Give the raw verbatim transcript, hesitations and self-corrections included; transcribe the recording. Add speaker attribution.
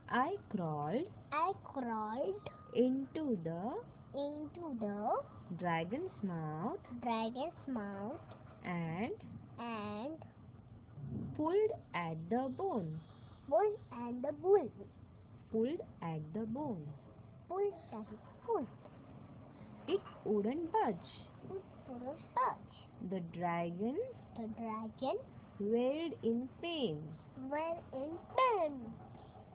Speaker 1: I crawled
Speaker 2: I crawled
Speaker 1: into the
Speaker 2: into the
Speaker 1: dragon's mouth
Speaker 2: dragon's mouth
Speaker 1: and
Speaker 2: and
Speaker 1: pulled at the bone.
Speaker 2: bull and the bull
Speaker 1: Pulled at the bone.
Speaker 2: pulled and pulled.
Speaker 1: It wouldn't budge.
Speaker 2: It wouldn't touch.
Speaker 1: The dragon
Speaker 2: The dragon
Speaker 1: wailed in pain.
Speaker 2: were in pain.